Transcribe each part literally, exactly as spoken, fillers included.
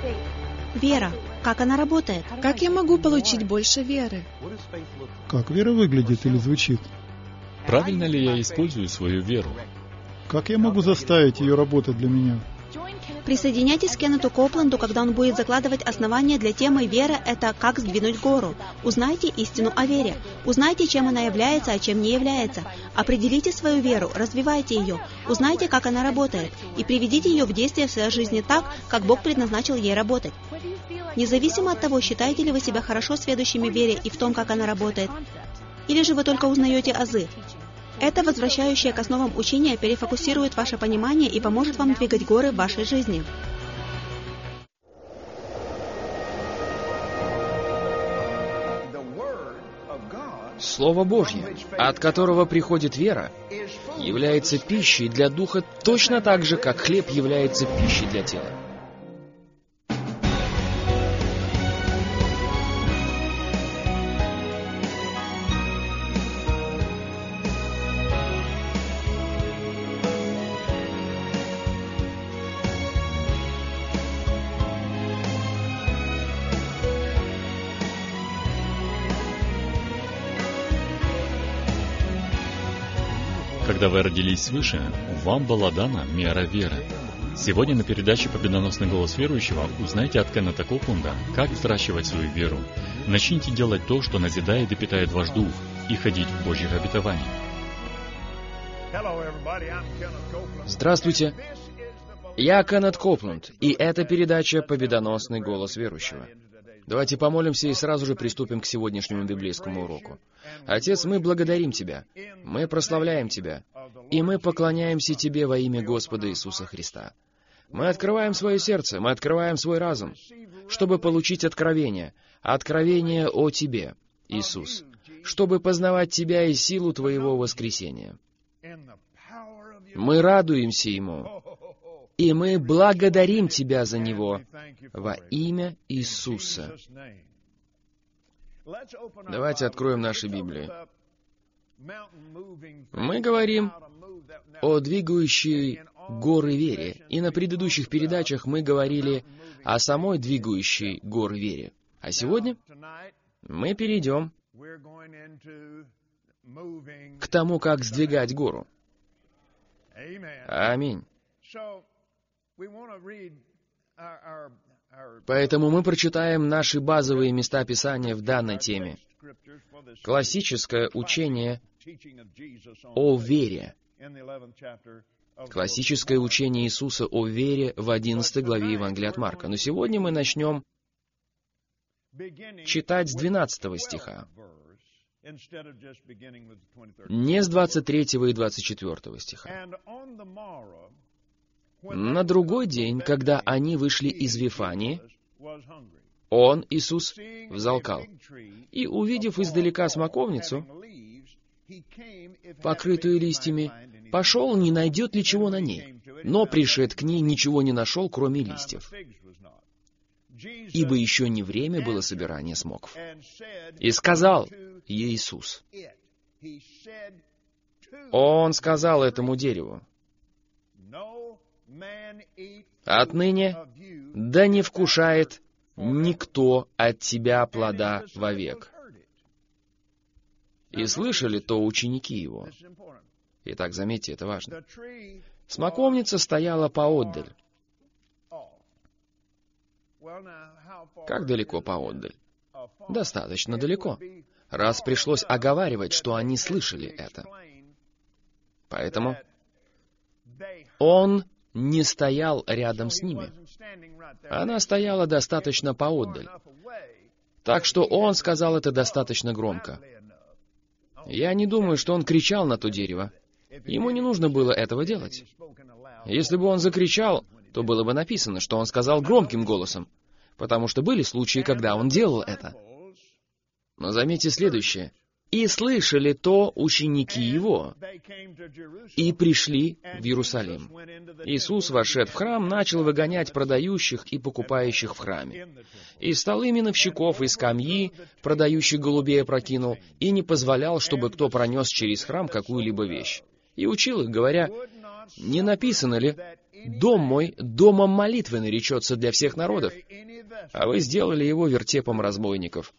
Вера. Как она работает? Как я могу получить больше веры? Как вера выглядит или звучит? Правильно ли я использую свою веру? Как я могу заставить ее работать для меня? Присоединяйтесь к Кеннету Копланду, когда он будет закладывать основания для темы «Вера – это как сдвинуть гору». Узнайте истину о вере. Узнайте, чем она является, а чем не является. Определите свою веру, развивайте ее. Узнайте, как она работает, и приведите ее в действие в своей жизни так, как Бог предназначил ей работать. Независимо от того, считаете ли вы себя хорошо сведущими в вере и в том, как она работает, или же вы только узнаете азы. Это возвращающее к основам учения перефокусирует ваше понимание и поможет вам двигать горы в вашей жизни. Слово Божье, от которого приходит вера, является пищей для духа точно так же, как хлеб является пищей для тела. Когда вы родились свыше, вам была дана мера веры. Сегодня на передаче «Победоносный голос верующего» узнайте от Кеннета Копланда, как взращивать свою веру. Начните делать то, что назидает и питает ваш дух, и ходить в Божьих обетованиях. Здравствуйте, я Кеннет Копланд, и это передача «Победоносный голос верующего». Давайте помолимся и сразу же приступим к сегодняшнему библейскому уроку. Отец, мы благодарим Тебя, мы прославляем Тебя, и мы поклоняемся Тебе во имя Господа Иисуса Христа. Мы открываем свое сердце, мы открываем свой разум, чтобы получить откровение, откровение о Тебе, Иисус, чтобы познавать Тебя и силу Твоего воскресения. Мы радуемся Ему, и мы благодарим Тебя за Него во имя Иисуса. Давайте откроем наши Библии. Мы говорим о двигающей горы вере, и на предыдущих передачах мы говорили о самой двигающей горы вере. А сегодня мы перейдем к тому, как сдвигать гору. Аминь. Поэтому мы прочитаем наши базовые места Писания в данной теме. Классическое учение о вере. Классическое учение Иисуса о вере в одиннадцатой главе Евангелия от Марка. Но сегодня мы начнем читать с двенадцатого стиха, не с двадцать третьего и двадцать четвёртого стиха. На другой день, когда они вышли из Вифании, Он, Иисус, взалкал, и, увидев издалека смоковницу, покрытую листьями, пошел, не найдет ли чего на ней, но, пришед к ней, ничего не нашел, кроме листьев, ибо еще не время было собирания смоков. И сказал ей Иисус, Он сказал этому дереву, «Отныне да не вкушает никто от тебя плода вовек». И слышали то ученики Его. Итак, заметьте, это важно. Смоковница стояла поотдаль. Как далеко поотдаль? Достаточно далеко, раз пришлось оговаривать, что они слышали это. Поэтому Он не стоял рядом с ними. Она стояла достаточно поотдаль. Так что Он сказал это достаточно громко. Я не думаю, что Он кричал на то дерево. Ему не нужно было этого делать. Если бы Он закричал, то было бы написано, что Он сказал громким голосом, потому что были случаи, когда Он делал это. Но заметьте следующее. «И слышали то ученики Его, и пришли в Иерусалим». Иисус, вошед в храм, начал выгонять продающих и покупающих в храме. И столы миновщиков, и скамьи, продающих голубей, опрокинул, и не позволял, чтобы кто пронес через храм какую-либо вещь. И учил их, говоря, не написано ли: «Дом мой домом молитвы наречется для всех народов», а вы сделали его вертепом разбойников.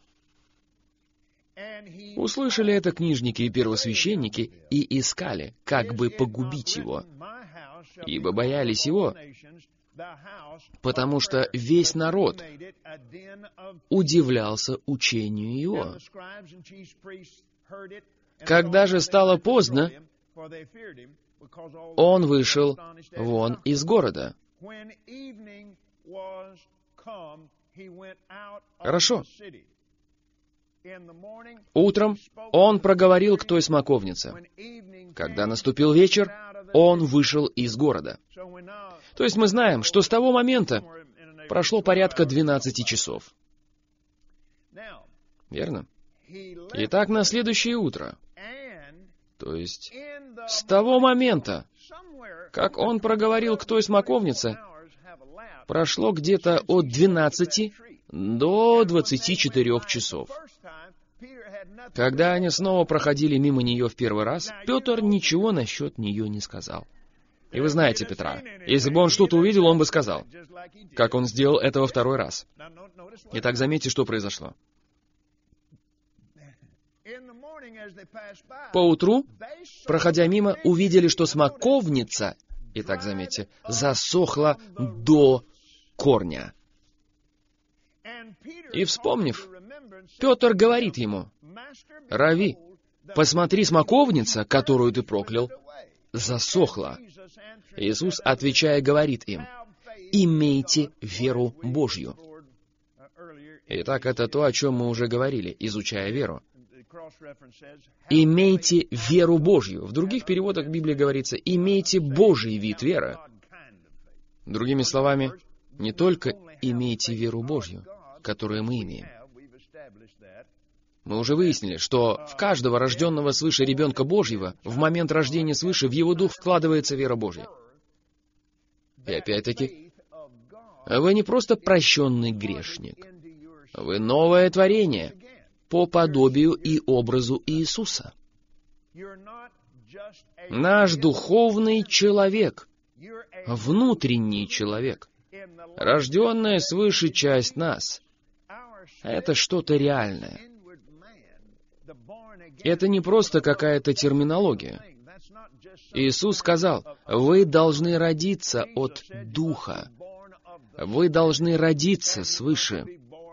Услышали это книжники и первосвященники и искали, как бы погубить его, ибо боялись его, потому что весь народ удивлялся учению его. Когда же стало поздно, он вышел вон из города. Хорошо. Утром он проговорил к той смоковнице. Когда наступил вечер, он вышел из города. То есть мы знаем, что с того момента прошло порядка двенадцати часов. Верно? Итак, на следующее утро, то есть с того момента, как он проговорил к той смоковнице, прошло где-то от двенадцати до двадцати четырёх часов. Когда они снова проходили мимо нее в первый раз, Петр ничего насчет нее не сказал. И вы знаете Петра. Если бы он что-то увидел, он бы сказал, как он сделал это во второй раз. Итак, заметьте, что произошло. Поутру, проходя мимо, увидели, что смоковница, итак, заметьте, засохла до корня. И вспомнив, Петр говорит ему: «Рави, посмотри, смоковница, которую ты проклял, засохла». Иисус, отвечая, говорит им: «Имейте веру Божью». Итак, это то, о чем мы уже говорили, изучая веру. «Имейте веру Божью». В других переводах Библии говорится: «Имейте Божий вид веры». Другими словами, не только имейте веру Божью, которую мы имеем. Мы уже выяснили, что в каждого рожденного свыше ребенка Божьего в момент рождения свыше в его дух вкладывается вера Божья. И опять-таки, вы не просто прощенный грешник, вы новое творение по подобию и образу Иисуса. Наш духовный человек, внутренний человек, рожденная свыше часть нас, это что-то реальное. Это не просто какая-то терминология. Иисус сказал: «Вы должны родиться от Духа. Вы должны родиться свыше».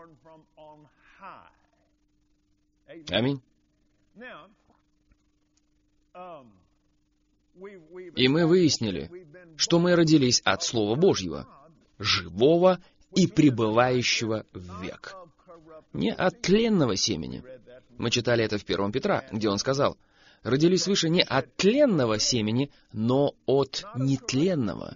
Аминь. И мы выяснили, что мы родились от Слова Божьего, живого и пребывающего век. Не от тленного семени. Мы читали это в первом Петра, где он сказал: «Родились свыше не от тленного семени, но от нетленного».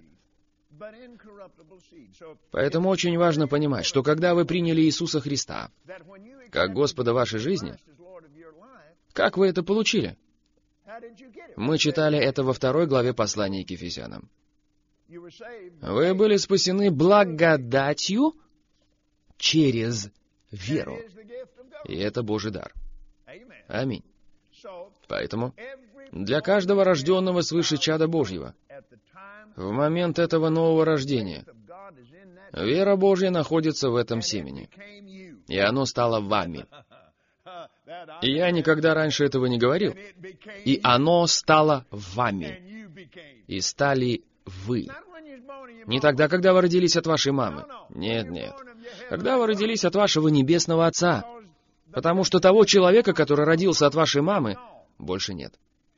Поэтому очень важно понимать, что когда вы приняли Иисуса Христа как Господа вашей жизни, как вы это получили? Мы читали это во второй главе послания к Ефесянам. Вы были спасены благодатью через веру. И это Божий дар. Аминь. Поэтому для каждого рожденного свыше чада Божьего, в момент этого нового рождения, вера Божья находится в этом семени, и оно стало вами. И я никогда раньше этого не говорил. И оно стало вами. И стали вы. Не тогда, когда вы родились от вашей мамы. Нет, нет. Когда вы родились от вашего небесного Отца. Потому что того человека, который родился от вашей мамы, больше нет.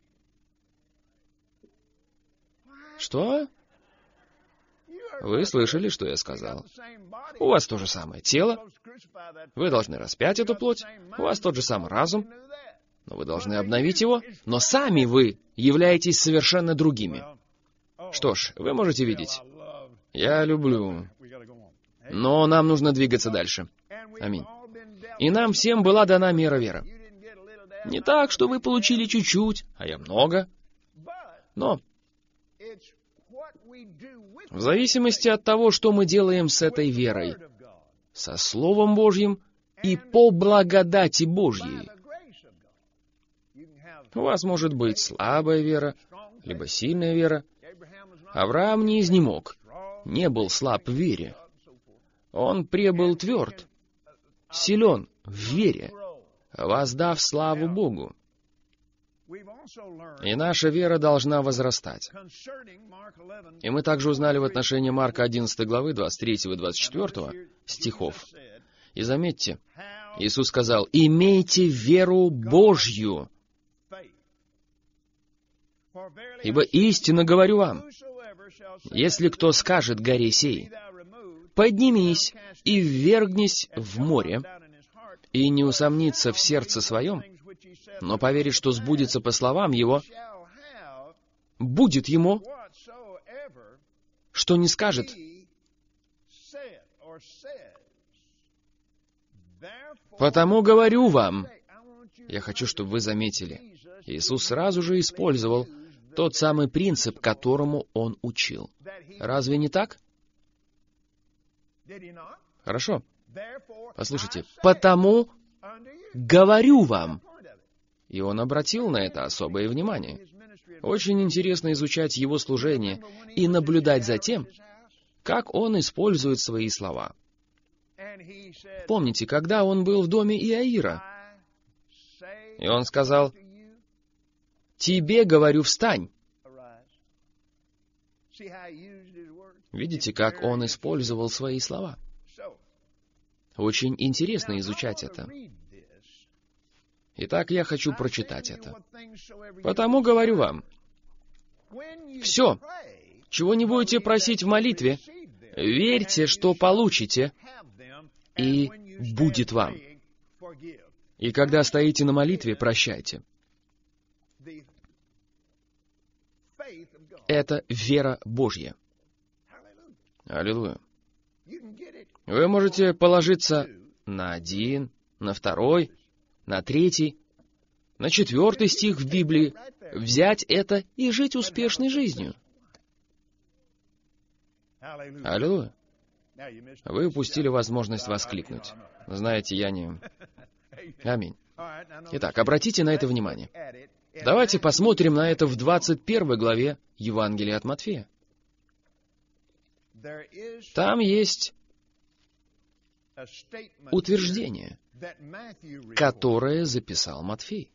Что? Вы слышали, что я сказал? У вас то же самое тело. Вы должны распять эту плоть. У вас тот же самый разум. Но вы должны обновить его. Но сами вы являетесь совершенно другими. Что ж, вы можете видеть. Я люблю. Но нам нужно двигаться дальше. Аминь. И нам всем была дана мера веры. Не так, что вы получили чуть-чуть, а я много. Но в зависимости от того, что мы делаем с этой верой, со Словом Божьим и по благодати Божьей. У вас может быть слабая вера, либо сильная вера. Авраам не изнемог, не был слаб в вере. Он пребыл тверд, силен в вере, воздав славу Богу. И наша вера должна возрастать. И мы также узнали в отношении Марка одиннадцатой главы, двадцать третьего и двадцать четвёртого стихов. И заметьте, Иисус сказал: «Имейте веру Божью, ибо истинно говорю вам, если кто скажет горе сей, поднимись и ввергнись в море, и не усомнится в сердце своем, но поверит, что сбудется по словам его, будет ему, что не скажет». «Потому говорю вам», я хочу, чтобы вы заметили, Иисус сразу же использовал тот самый принцип, которому Он учил. Разве не так? Хорошо. Послушайте, «потому говорю вам». И Он обратил на это особое внимание. Очень интересно изучать Его служение и наблюдать за тем, как Он использует свои слова. Помните, когда Он был в доме Иаира, и Он сказал: «Тебе говорю, встань». Видите, как Он использовал свои слова? Очень интересно изучать это. Итак, я хочу прочитать это. «Потому говорю вам, все, чего не будете просить в молитве, верьте, что получите, и будет вам. И когда стоите на молитве, прощайте». Это вера Божья. Аллилуйя. Вы можете положиться на один, на второй, на третий, на четвертый стих в Библии, взять это и жить успешной жизнью. Аллилуйя. Вы упустили возможность воскликнуть. Знаете, я не... Аминь. Итак, обратите на это внимание. Давайте посмотрим на это в двадцать первой главе Евангелия от Матфея. Там есть утверждение, которое записал Матфей.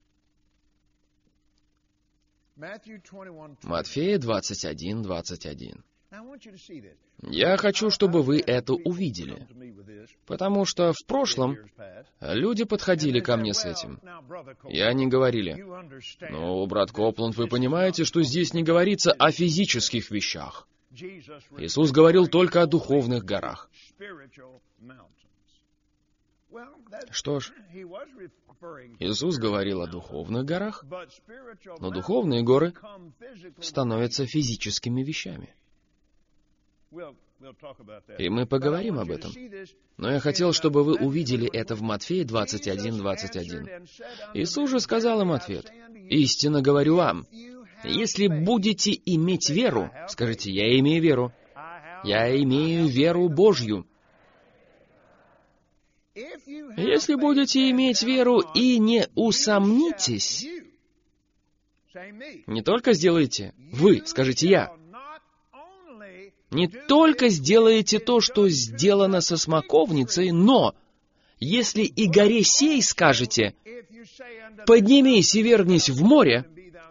Матфея двадцать один, двадцать один. Я хочу, чтобы вы это увидели, потому что в прошлом люди подходили ко мне с этим, и они говорили: «Ну, брат Копланд, вы понимаете, что здесь не говорится о физических вещах. Иисус говорил только о духовных горах». Что ж, Иисус говорил о духовных горах, но духовные горы становятся физическими вещами. И мы поговорим об этом. Но я хотел, чтобы вы увидели это в Матфея двадцать один, двадцать один. Иисус же сказал им ответ: «Истинно говорю вам, если будете иметь веру», скажите: «Я имею веру», «Я имею веру Божью». Если будете иметь веру и не усомнитесь, не только сделаете вы, скажите «я», не только сделаете то, что сделано со смоковницей, но если и горе сей скажете: «Поднимись и вернись в море»,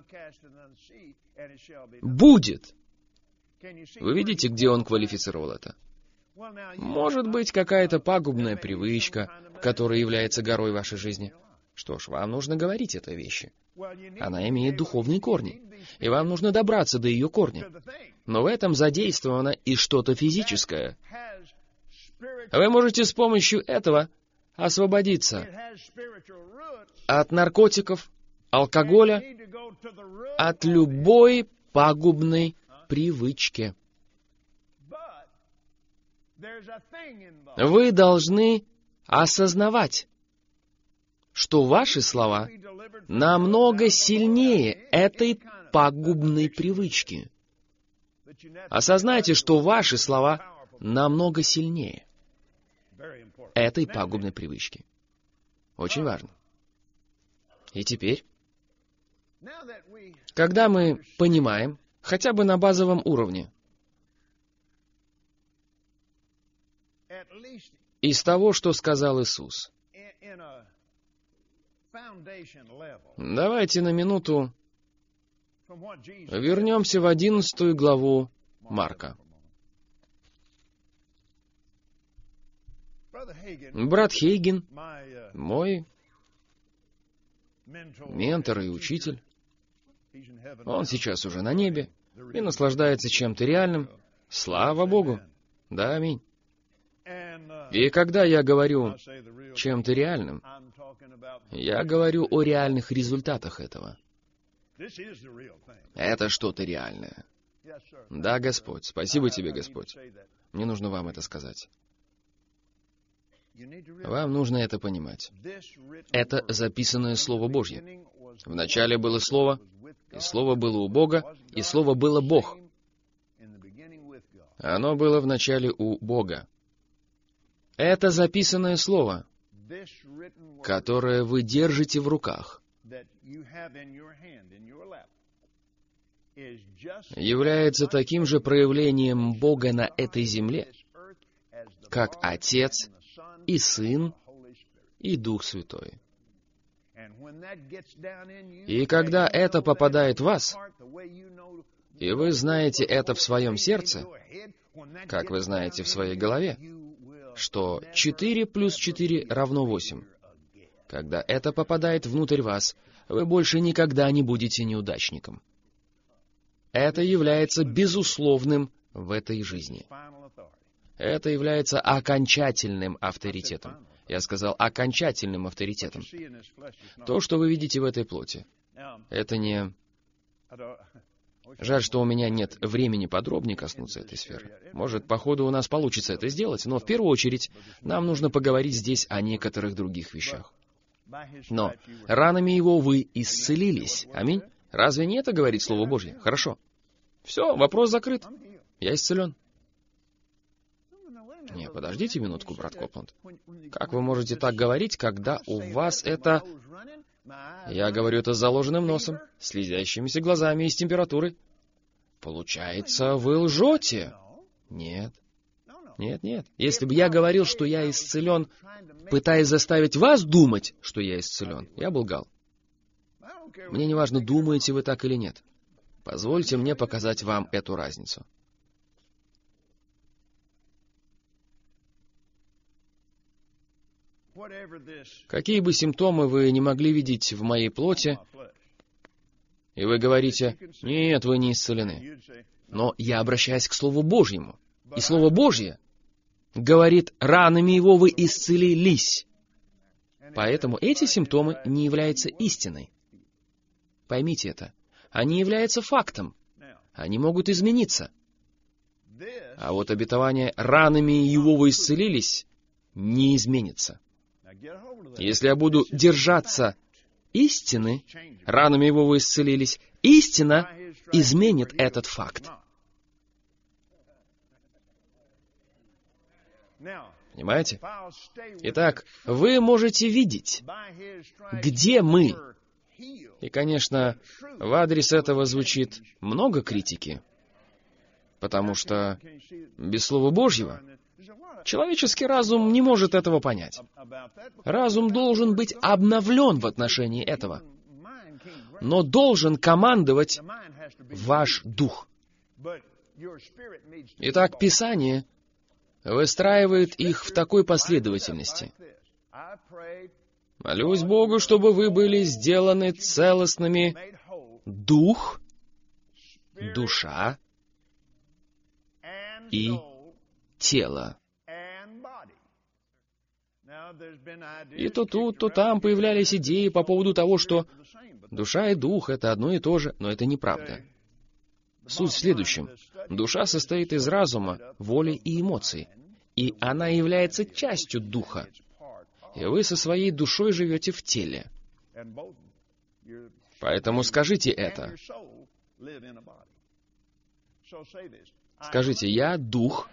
будет. Вы видите, где он квалифицировал это? Может быть, какая-то пагубная привычка, которая является горой в вашей жизни. Что ж, вам нужно говорить этой вещи. Она имеет духовные корни, и вам нужно добраться до ее корня. Но в этом задействовано и что-то физическое. Вы можете с помощью этого освободиться от наркотиков, алкоголя, от любой пагубной привычки. Вы должны осознавать, что ваши слова намного сильнее этой пагубной привычки. Осознайте, что ваши слова намного сильнее этой пагубной привычки. Очень важно. И теперь, когда мы понимаем, хотя бы на базовом уровне. Из того, что сказал Иисус. Давайте на минуту вернемся в одиннадцатую главу Марка. Брат Хейген, мой ментор и учитель, он сейчас уже на небе и наслаждается чем-то реальным. Слава Богу! Да, аминь. И когда я говорю чем-то реальным, я говорю о реальных результатах этого. Это что-то реальное. Да, Господь. Спасибо Тебе, Господь. Мне нужно вам это сказать. Вам нужно это понимать. Это записанное Слово Божье. Вначале было Слово, и Слово было у Бога, и Слово было Бог. Оно было вначале у Бога. Это записанное Слово, которое вы держите в руках, является таким же проявлением Бога на этой земле, как Отец и Сын и Дух Святой. И когда это попадает в вас, и вы знаете это в своем сердце, как вы знаете в своей голове, что четыре плюс четыре равно восемь. Когда это попадает внутрь вас, вы больше никогда не будете неудачником. Это является безусловным в этой жизни. Это является окончательным авторитетом. Я сказал окончательным авторитетом. То, что вы видите в этой плоти, это не... Жаль, что у меня нет времени подробнее коснуться этой сферы. Может, по ходу у нас получится это сделать, но в первую очередь нам нужно поговорить здесь о некоторых других вещах. Но ранами Его вы исцелились. Аминь. Разве не это говорит Слово Божье? Хорошо. Все, вопрос закрыт. Я исцелен. Не, подождите минутку, брат Копланд. Как вы можете так говорить, когда у вас это... Я говорю это с заложенным носом, слезящимися глазами и с температурой. Получается, вы лжете? Нет. Нет, нет. Если бы я говорил, что я исцелен, пытаясь заставить вас думать, что я исцелен, я бы лгал. Мне не важно, думаете вы так или нет. Позвольте мне показать вам эту разницу. Какие бы симптомы вы не могли видеть в моей плоти, и вы говорите, нет, вы не исцелены. Но я обращаюсь к Слову Божьему. И Слово Божье говорит, ранами Его вы исцелились. Поэтому эти симптомы не являются истиной. Поймите это. Они являются фактом. Они могут измениться. А вот обетование «ранами Его вы исцелились» не изменится. Если я буду держаться истины, ранами Его вы исцелились, истина изменит этот факт. Понимаете? Итак, вы можете видеть, где мы. И, конечно, в адрес этого звучит много критики, потому что без Слова Божьего человеческий разум не может этого понять. Разум должен быть обновлен в отношении этого, но должен командовать ваш дух. Итак, Писание выстраивает их в такой последовательности. Молюсь Богу, чтобы вы были сделаны целостными дух, душа и тело. И то тут, то там появлялись идеи по поводу того, что душа и дух — это одно и то же, но это неправда. Суть в следующем. Душа состоит из разума, воли и эмоций, и она является частью духа. И вы со своей душой живете в теле. Поэтому скажите это. Скажите, я дух,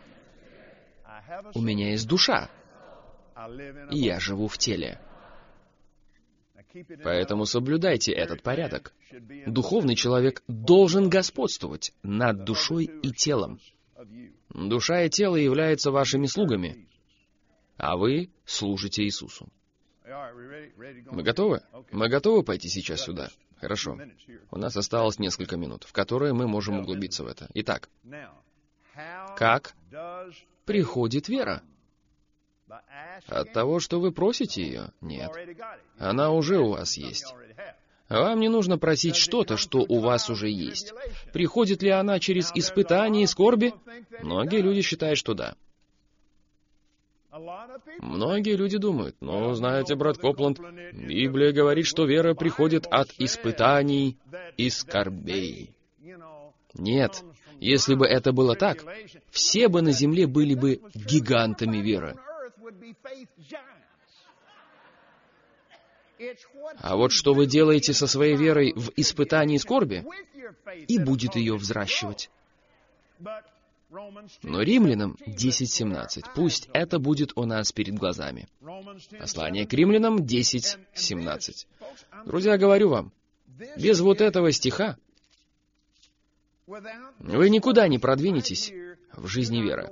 у меня есть душа, и я живу в теле. Поэтому соблюдайте этот порядок. Духовный человек должен господствовать над душой и телом. Душа и тело являются вашими слугами, а вы служите Иисусу. Мы готовы? Мы готовы пойти сейчас сюда? Хорошо. У нас осталось несколько минут, в которые мы можем углубиться в это. Итак, как приходит вера? От того, что вы просите ее? Нет. Она уже у вас есть. Вам не нужно просить что-то, что у вас уже есть. Приходит ли она через испытания и скорби? Многие люди считают, что да. Многие люди думают, ну, знаете, брат Копланд, Библия говорит, что вера приходит от испытаний и скорбей. Нет, если бы это было так, все бы на земле были бы гигантами веры. А вот что вы делаете со своей верой в испытании и скорби, и будет ее взращивать. Но Римлянам десять семнадцать. Пусть это будет у нас перед глазами. Послание к Римлянам десять семнадцать. Друзья, говорю вам, без вот этого стиха вы никуда не продвинетесь в жизни веры.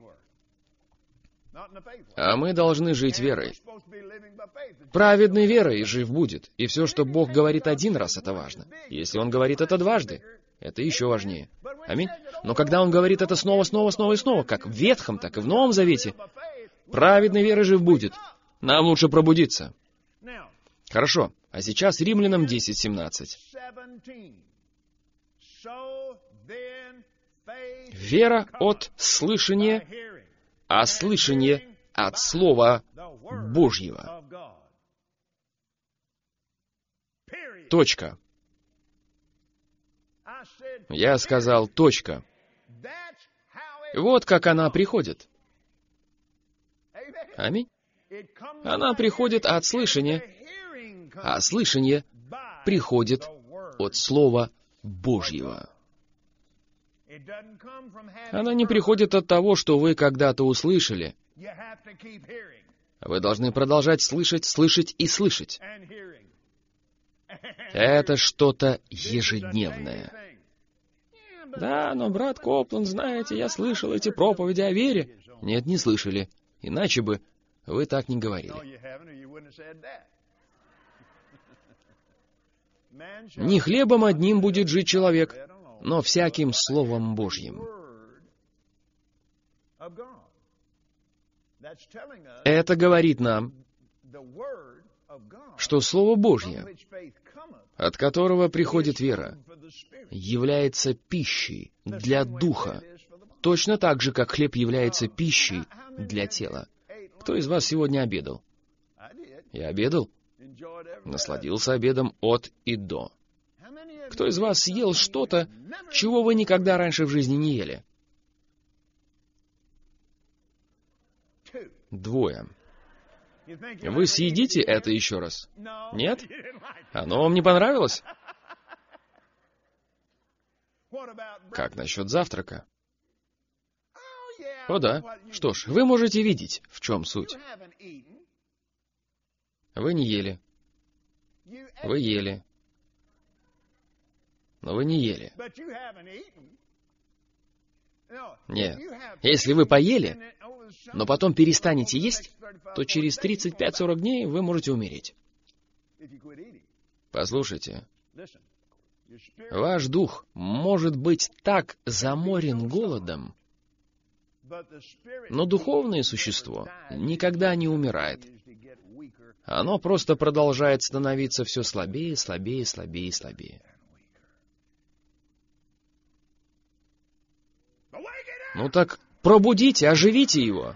А мы должны жить верой. Праведной верой жив будет. И все, что Бог говорит один раз, это важно. Если Он говорит это дважды, это еще важнее. Аминь. Но когда Он говорит это снова, снова, снова и снова, как в Ветхом, так и в Новом Завете, праведной верой жив будет. Нам лучше пробудиться. Хорошо. А сейчас Римлянам десять семнадцать. Вера от слышания, а слышание от Слова Божьего. Точка. Я сказал точка. Вот как она приходит. Аминь. Она приходит от слышания, а слышание приходит от Слова Божьего. Она не приходит от того, что вы когда-то услышали. Вы должны продолжать слышать, слышать и слышать. Это что-то ежедневное. Да, но, брат Копланд, знаете, я слышал эти проповеди о вере. Нет, не слышали. Иначе бы вы так не говорили. Не хлебом одним будет жить человек, но всяким Словом Божьим. Это говорит нам, что Слово Божье, от которого приходит вера, является пищей для духа, точно так же, как хлеб является пищей для тела. Кто из вас сегодня обедал? Я обедал. Насладился обедом от и до. Кто из вас съел что-то, чего вы никогда раньше в жизни не ели? Двое. Вы съедите это еще раз? Нет? Оно вам не понравилось? Как насчет завтрака? О да. Что ж, вы можете видеть, в чем суть. Вы не ели. Вы ели. Но вы не ели. Нет. Если вы поели, но потом перестанете есть, то через тридцать пять сорок дней вы можете умереть. Послушайте, ваш дух может быть так заморен голодом, но духовное существо никогда не умирает. Оно просто продолжает становиться все слабее, слабее, слабее, слабее. Ну так пробудите, оживите его.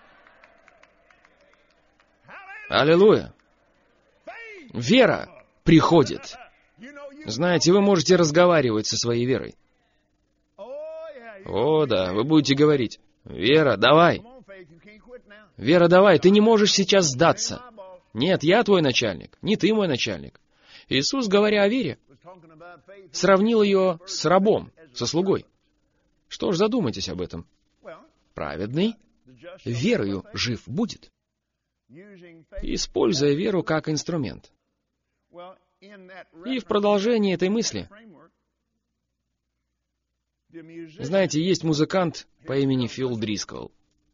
Аллилуйя. Вера приходит. Знаете, вы можете разговаривать со своей верой. О, да, вы будете говорить: «Вера, давай! Вера, давай, ты не можешь сейчас сдаться. Нет, я твой начальник, не ты мой начальник». Иисус, говоря о вере, сравнил ее с рабом, со слугой. Что ж, задумайтесь об этом. Праведный верою жив будет, используя веру как инструмент. И в продолжении этой мысли, знаете, есть музыкант по имени Фил Дрисколл.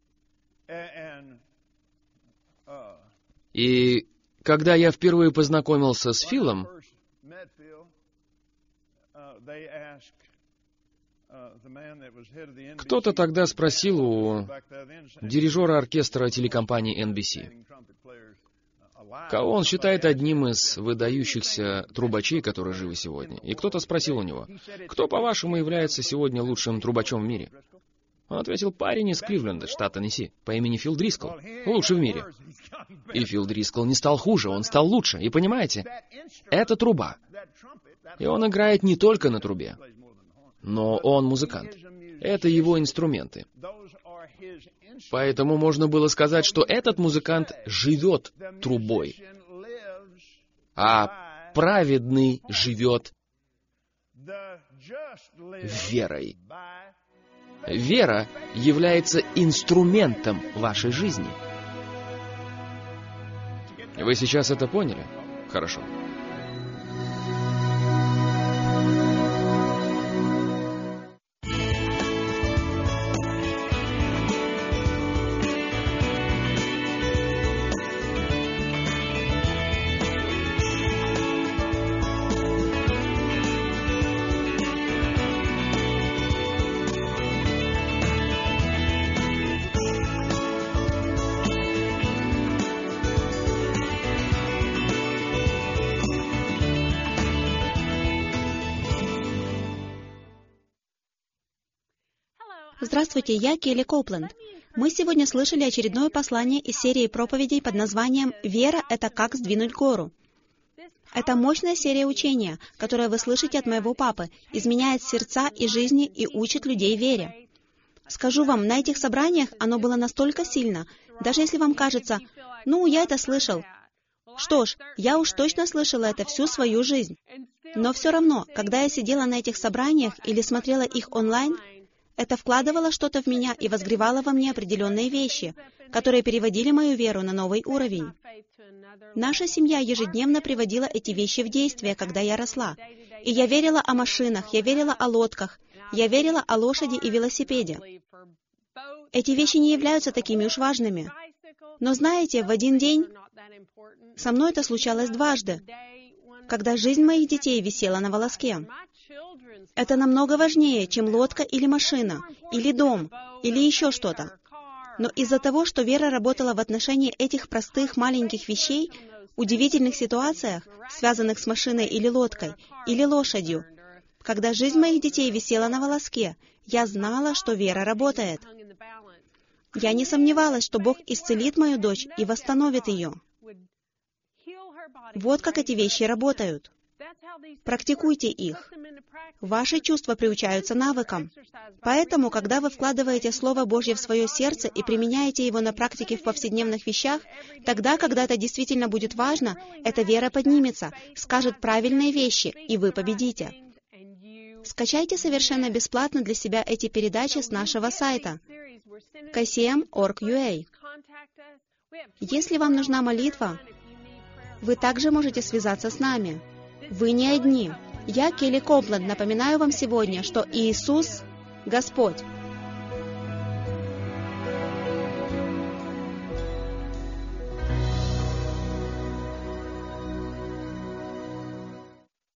И когда я впервые познакомился с Филом, кто-то тогда спросил у дирижера оркестра телекомпании эн би си, кого он считает одним из выдающихся трубачей, которые живы сегодня. И кто-то спросил у него, кто, по-вашему, является сегодня лучшим трубачом в мире? Он ответил, парень из Кливленда, штат Теннесси, по имени Фил Дрисколл, лучший в мире. И Фил Дрисколл не стал хуже, он стал лучше. И понимаете, это труба. И он играет не только на трубе, но он музыкант. Это его инструменты. Поэтому можно было сказать, что этот музыкант живет трубой, а праведный живет верой. Вера является инструментом вашей жизни. Вы сейчас это поняли? Хорошо. Здравствуйте, я Келли Коупленд. Мы сегодня слышали очередное послание из серии проповедей под названием «Вера – это как сдвинуть гору». Это мощная серия учения, которое вы слышите от моего папы, изменяет сердца и жизни и учит людей вере. Скажу вам, на этих собраниях оно было настолько сильно, даже если вам кажется, «Ну, я это слышал». Что ж, я уж точно слышала это всю свою жизнь. Но все равно, когда я сидела на этих собраниях или смотрела их онлайн, это вкладывало что-то в меня и возгревало во мне определенные вещи, которые переводили мою веру на новый уровень. Наша семья ежедневно приводила эти вещи в действие, когда я росла. И я верила о машинах, я верила о лодках, я верила о лошади и велосипеде. Эти вещи не являются такими уж важными. Но знаете, в один день со мной это случалось дважды, когда жизнь моих детей висела на волоске. Это намного важнее, чем лодка или машина, или дом, или еще что-то. Но из-за того, что вера работала в отношении этих простых маленьких вещей, удивительных ситуациях, связанных с машиной или лодкой, или лошадью, когда жизнь моих детей висела на волоске, я знала, что вера работает. Я не сомневалась, что Бог исцелит мою дочь и восстановит ее. Вот как эти вещи работают. Практикуйте их. Ваши чувства приучаются навыкам. Поэтому, когда вы вкладываете Слово Божье в свое сердце и применяете его на практике в повседневных вещах, тогда, когда это действительно будет важно, эта вера поднимется, скажет правильные вещи, и вы победите. Скачайте совершенно бесплатно для себя эти передачи с нашего сайта кей си эм точка орг точка ю а. Если вам нужна молитва, вы также можете связаться с нами. Вы не одни. Я, Келли Коупленд, напоминаю вам сегодня, что Иисус – Господь.